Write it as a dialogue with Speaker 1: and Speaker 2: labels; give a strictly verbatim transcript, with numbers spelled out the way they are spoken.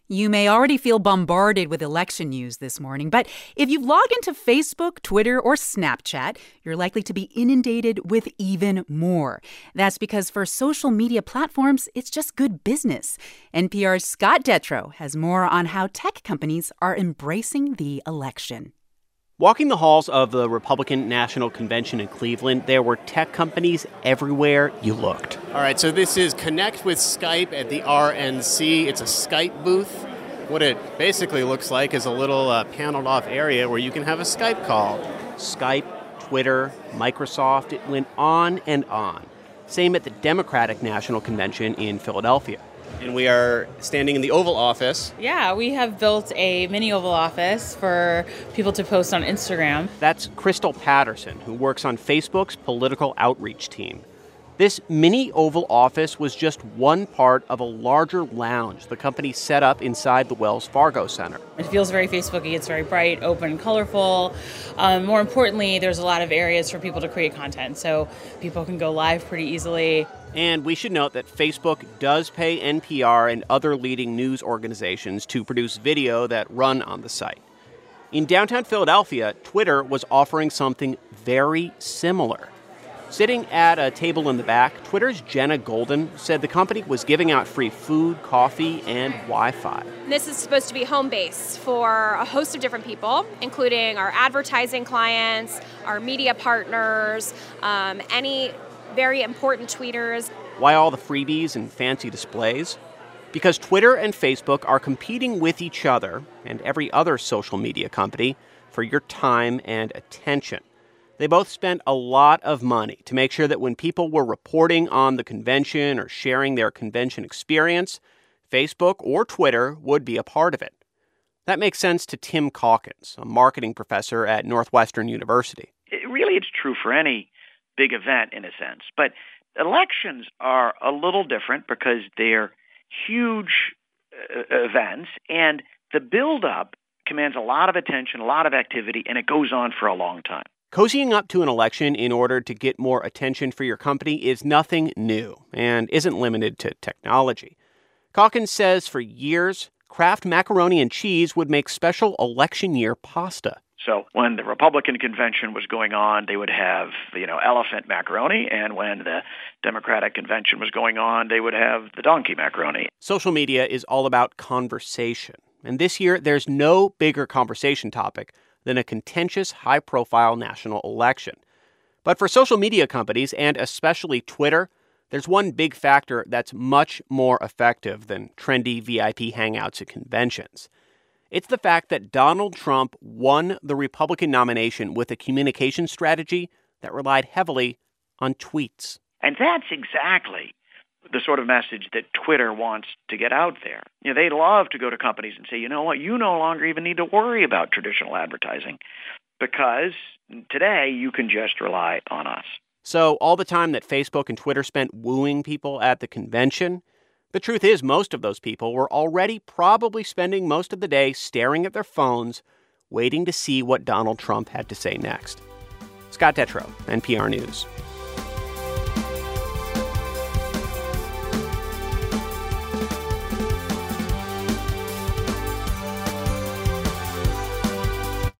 Speaker 1: You may already feel bombarded with election news this morning, but if you've logged into Facebook, Twitter, or Snapchat, you're likely to be inundated with even more. That's because for social media platforms, it's just good business. N P R's Scott Detrow has more on how tech companies are embracing the election.
Speaker 2: Walking the halls of the Republican National Convention in Cleveland, there were tech companies everywhere you looked.
Speaker 3: All right, so this is Connect with Skype at the R N C. It's a Skype booth. What it basically looks like is a little uh, paneled-off area where you can have a Skype call.
Speaker 2: Skype, Twitter, Microsoft, it went on and on. Same at the Democratic National Convention in Philadelphia.
Speaker 3: And we are standing in the Oval Office.
Speaker 4: Yeah, we have built a mini Oval Office for people to post on Instagram.
Speaker 2: That's Crystal Patterson, who works on Facebook's political outreach team. This mini Oval Office was just one part of a larger lounge the company set up inside the Wells Fargo Center.
Speaker 4: It feels very Facebooky. It's very bright, open, colorful. Um, more importantly, there's a lot of areas for people to create content, so people can go live pretty easily.
Speaker 2: And we should note that Facebook does pay N P R and other leading news organizations to produce video that run on the site. In downtown Philadelphia, Twitter was offering something very similar. Sitting at a table in the back, Twitter's Jenna Golden said the company was giving out free food, coffee, and Wi-Fi.
Speaker 5: This is supposed to be home base for a host of different people, including our advertising clients, our media partners, um, any very important tweeters.
Speaker 2: Why all the freebies and fancy displays? Because Twitter and Facebook are competing with each other and every other social media company for your time and attention. They both spent a lot of money to make sure that when people were reporting on the convention or sharing their convention experience, Facebook or Twitter would be a part of it. That makes sense to Tim Calkins, a marketing professor at Northwestern University.
Speaker 6: It really, it's true for any big event in a sense. But elections are a little different because they're huge uh, events, and the buildup commands a lot of attention, a lot of activity, and it goes on for a long time.
Speaker 2: Cozying up to an election in order to get more attention for your company is nothing new and isn't limited to technology. Calkins says for years, Kraft Macaroni and Cheese would make special election year pasta.
Speaker 6: So when the Republican convention was going on, they would have, you know, elephant macaroni, and when the Democratic convention was going on, they would have the donkey macaroni.
Speaker 2: Social media is all about conversation, and this year there's no bigger conversation topic than a contentious, high-profile national election. But for social media companies, and especially Twitter, there's one big factor that's much more effective than trendy V I P hangouts at conventions. It's the fact that Donald Trump won the Republican nomination with a communication strategy that relied heavily on tweets.
Speaker 6: And that's exactly the sort of message that Twitter wants to get out there. You know, they love to go to companies and say, you know what, you no longer even need to worry about traditional advertising because today you can just rely on us.
Speaker 2: So all the time that Facebook and Twitter spent wooing people at the convention, the truth is most of those people were already probably spending most of the day staring at their phones, waiting to see what Donald Trump had to say next. Scott Detrow, N P R News.